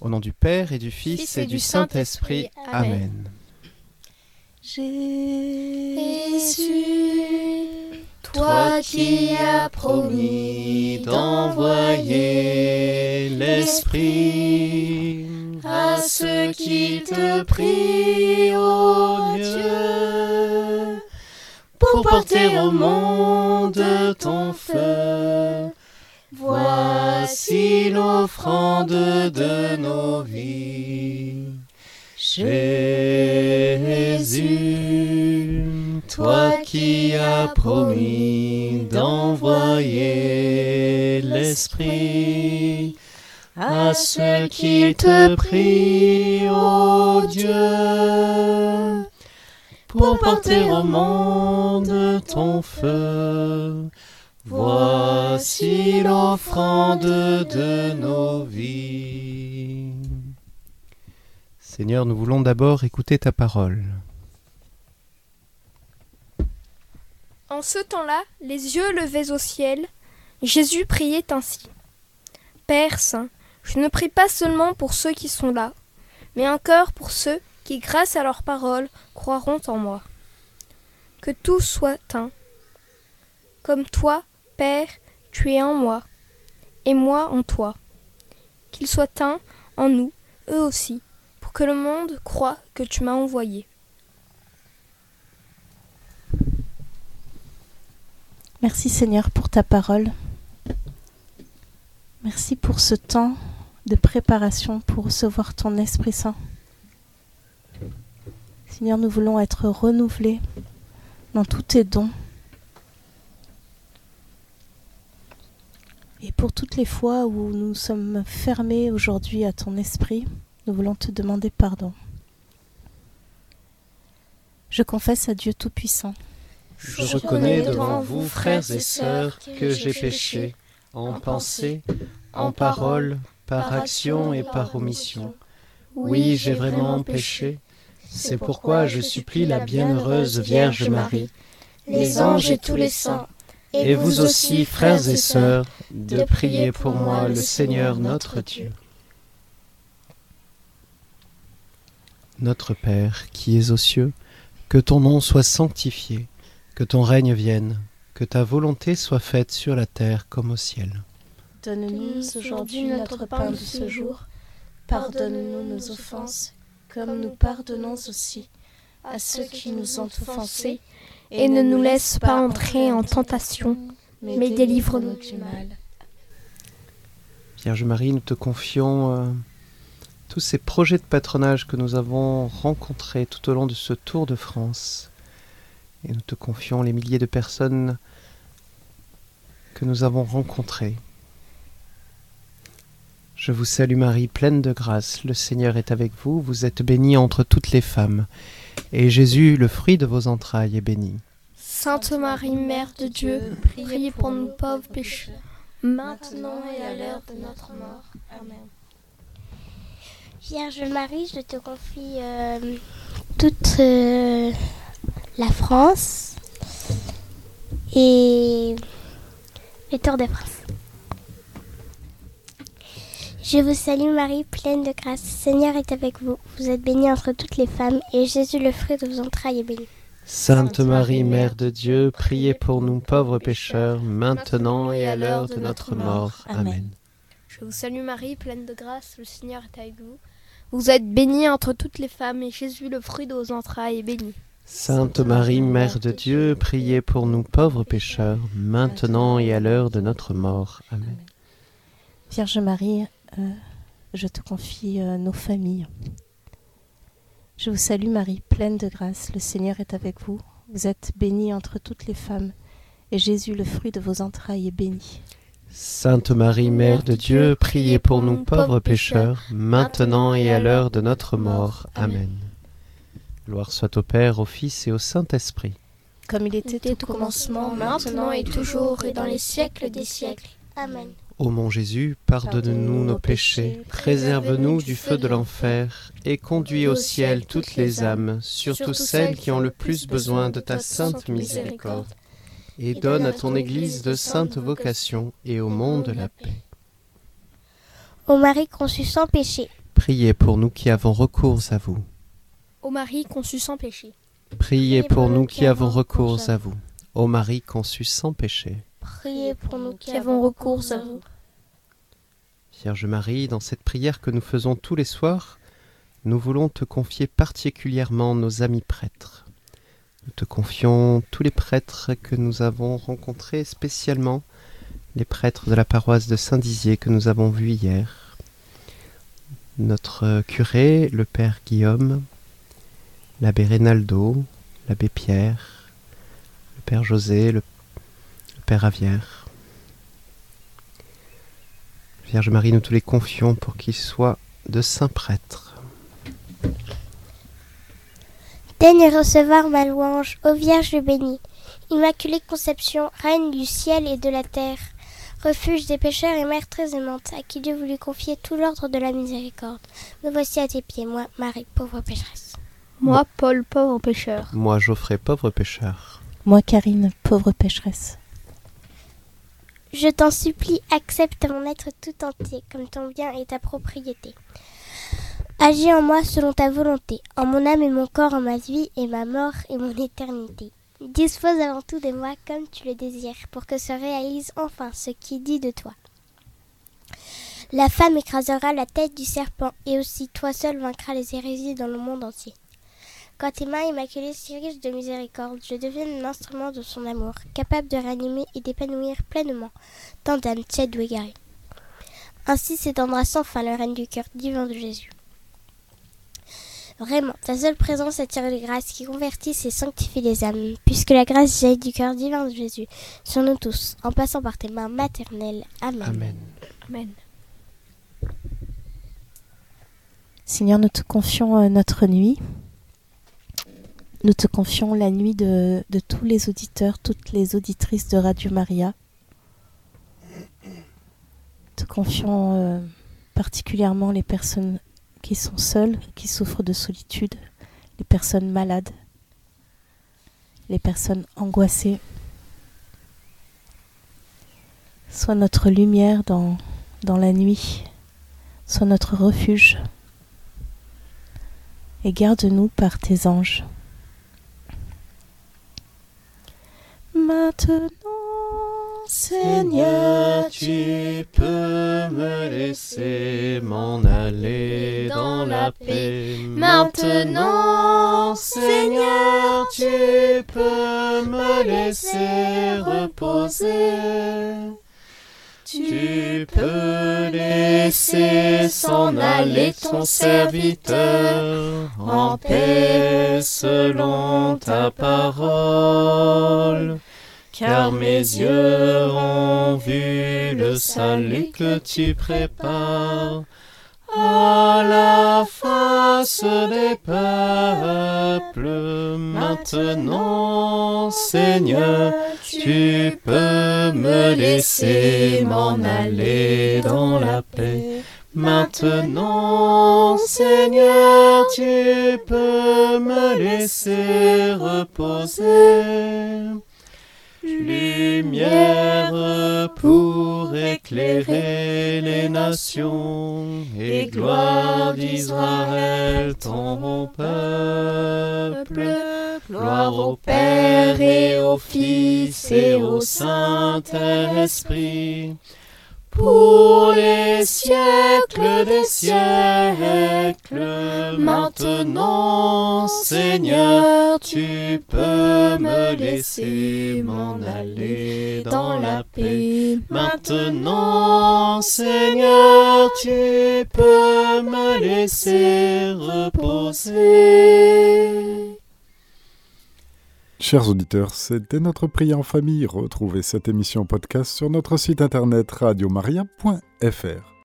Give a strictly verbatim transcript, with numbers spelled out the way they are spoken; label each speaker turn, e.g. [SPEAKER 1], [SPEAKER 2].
[SPEAKER 1] Au nom du Père et du Fils, Fils et, et du Saint-Esprit. Saint Amen.
[SPEAKER 2] Jésus, toi qui as promis d'envoyer l'Esprit à ceux qui te prient, ô Dieu, pour porter au monde ton feu, voici l'offrande de nos vies. Jésus, toi qui as promis d'envoyer l'Esprit à ceux qui te prient, ô Dieu, pour porter au monde ton feu, voici l'offrande de nos vies.
[SPEAKER 1] Seigneur, nous voulons d'abord écouter ta parole.
[SPEAKER 3] En ce temps-là, les yeux levés au ciel, Jésus priait ainsi. Père Saint, je ne prie pas seulement pour ceux qui sont là, mais encore pour ceux qui, grâce à leur parole, croiront en moi. Que tout soit un. Comme toi, Père, tu es en moi, et moi en toi. Qu'ils soient un en nous, eux aussi, pour que le monde croie que tu m'as envoyé.
[SPEAKER 2] Merci Seigneur pour ta parole. Merci pour ce temps de préparation pour recevoir ton Esprit Saint. Seigneur, nous voulons être renouvelés dans tous tes dons. Et pour toutes les fois où nous sommes fermés aujourd'hui à ton Esprit, nous voulons te demander pardon. Je confesse à Dieu Tout-Puissant.
[SPEAKER 4] Je reconnais devant vous, frères et sœurs, que j'ai péché, en pensée, en parole, par action et par omission. Oui, j'ai vraiment péché. C'est pourquoi je supplie la bienheureuse Vierge Marie, les anges et tous les saints, et vous aussi, frères et sœurs, de prier pour moi le Seigneur notre Dieu.
[SPEAKER 1] Notre Père, qui es aux cieux, que ton nom soit sanctifié, que ton règne vienne, que ta volonté soit faite sur la terre comme au ciel.
[SPEAKER 2] Donne-nous aujourd'hui notre pain de ce jour. Pardonne-nous nos offenses, comme nous pardonnons aussi à ceux qui nous ont offensés.
[SPEAKER 3] Et ne nous laisse pas entrer en tentation, mais délivre-nous du mal.
[SPEAKER 1] Vierge Marie, nous te confions euh, tous ces projets de patronage que nous avons rencontrés tout au long de ce Tour de France. Et nous te confions les milliers de personnes que nous avons rencontrées. Je vous salue Marie, pleine de grâce, le Seigneur est avec vous, vous êtes bénie entre toutes les femmes, et Jésus, le fruit de vos entrailles, est béni.
[SPEAKER 3] Sainte Marie, Mère de Dieu, priez pour nous pauvres pécheurs, maintenant et à l'heure de notre mort. Amen.
[SPEAKER 5] Vierge Marie, je te confie euh, toute euh, la France et le Tour de France. Je vous salue Marie, pleine de grâce. Le Seigneur est avec vous. Vous êtes bénie entre toutes les femmes, et Jésus, le fruit de vos entrailles, est béni.
[SPEAKER 1] Sainte Marie, Mère de Dieu, priez pour nous pauvres pécheurs, maintenant et à l'heure de notre mort. Amen.
[SPEAKER 3] Je vous salue Marie, pleine de grâce, le Seigneur est avec vous. Vous êtes bénie entre toutes les femmes, et Jésus, le fruit de vos entrailles, est béni.
[SPEAKER 1] Sainte Marie, Mère de Dieu, priez pour nous pauvres pécheurs, maintenant et à l'heure de notre mort. Amen.
[SPEAKER 2] Vierge Marie, euh, je te confie euh, nos familles. Je vous salue Marie, pleine de grâce, le Seigneur est avec vous. Vous êtes bénie entre toutes les femmes, et Jésus, le fruit de vos entrailles, est béni.
[SPEAKER 1] Sainte Marie, Mère de Dieu, priez pour nous pauvres pécheurs, maintenant et à l'heure de notre mort. Amen. Gloire soit au Père, au Fils et au Saint-Esprit.
[SPEAKER 2] Comme il était au commencement,
[SPEAKER 3] maintenant et toujours, et dans les siècles des siècles.
[SPEAKER 5] Amen.
[SPEAKER 1] Ô mon Jésus, pardonne-nous nos péchés, préserve-nous du feu de l'enfer, et conduis au ciel toutes les âmes, surtout celles qui ont le plus besoin de ta sainte miséricorde. Et donne à ton Église de sainte vocation et au monde la paix.
[SPEAKER 5] Ô Marie conçue sans péché,
[SPEAKER 1] Priez pour nous qui avons recours à vous.
[SPEAKER 3] Ô Marie conçue sans péché.
[SPEAKER 1] Priez pour nous qui avons recours à vous. Ô Marie conçue sans péché.
[SPEAKER 5] Priez pour nous
[SPEAKER 3] Qui avons recours à vous.
[SPEAKER 1] Vierge Marie, dans cette prière que nous faisons tous les soirs, nous voulons te confier particulièrement nos amis prêtres. Nous te confions tous les prêtres que nous avons rencontrés, spécialement les prêtres de la paroisse de Saint-Dizier que nous avons vus hier. Notre curé, le Père Guillaume, l'abbé Reynaldo, l'abbé Pierre, le Père José, le, le Père Avière. Vierge Marie, nous te les confions pour qu'ils soient de saints prêtres.
[SPEAKER 5] Daigne recevoir ma louange, ô Vierge bénie, Immaculée Conception, Reine du ciel et de la terre, refuge des pécheurs et mère très aimante, à qui Dieu voulut confier tout l'ordre de la miséricorde. Me voici à tes pieds, moi, Marie, pauvre pécheresse.
[SPEAKER 3] Moi, Paul, pauvre pécheur.
[SPEAKER 1] Moi, Geoffrey, pauvre pécheur.
[SPEAKER 2] Moi, Karine, pauvre pécheresse.
[SPEAKER 5] Je t'en supplie, accepte mon être tout entier, comme ton bien et ta propriété. Agis en moi selon ta volonté, en mon âme et mon corps, en ma vie et ma mort et mon éternité. Dispose avant tout de moi comme tu le désires, pour que se réalise enfin ce qui dit de toi. La femme écrasera la tête du serpent, et aussi toi seul vaincras les hérésies dans le monde entier. Quand tes mains immaculées si riches de miséricorde, je devienne l'instrument de son amour, capable de ranimer et d'épanouir pleinement tant d'âmes tièdes ou égarées. Ainsi s'étendra sans fin le règne du cœur divin de Jésus. Vraiment, ta seule présence attire les grâces qui convertissent et sanctifient les âmes, puisque la grâce jaillit du cœur divin de Jésus sur nous tous, en passant par tes mains maternelles. Amen.
[SPEAKER 1] Amen.
[SPEAKER 3] Amen.
[SPEAKER 2] Seigneur, nous te confions euh, notre nuit. Nous te confions la nuit de, de tous les auditeurs, toutes les auditrices de Radio Maria. Nous te confions euh, particulièrement les personnes qui sont seules, qui souffrent de solitude, les personnes malades, les personnes angoissées. Sois notre lumière dans, dans la nuit, sois notre refuge, et garde-nous par tes anges. Maintenant,
[SPEAKER 1] Seigneur, tu peux me laisser m'en aller dans la paix. Maintenant, Seigneur, tu peux me laisser reposer. Tu peux laisser s'en aller ton serviteur en paix selon ta parole. Car mes yeux ont vu le salut que tu prépares à la face des peuples. Maintenant, Seigneur, tu peux me laisser m'en aller dans la paix. Maintenant, Seigneur, tu peux me laisser reposer. Lumière pour éclairer les nations et gloire d'Israël ton peuple. Gloire au Père et au Fils et au Saint-Esprit, pour les siècles des siècles. Maintenant, Seigneur, tu peux me laisser m'en aller dans la paix. Maintenant, Seigneur, tu peux me laisser reposer.
[SPEAKER 6] Chers auditeurs, c'était notre prière en famille. Retrouvez cette émission podcast sur notre site internet radio maria point f r.